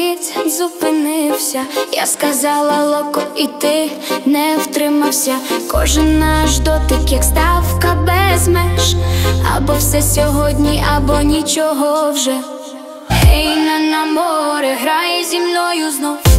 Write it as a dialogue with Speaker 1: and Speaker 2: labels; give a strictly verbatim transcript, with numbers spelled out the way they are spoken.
Speaker 1: мить зупинився. Я сказала локо, і ти не втримався. Кожен наш дотик, як ставка без меж. Або все сьогодні, або нічого вже. Ей, на, на море, грай зі мною знов.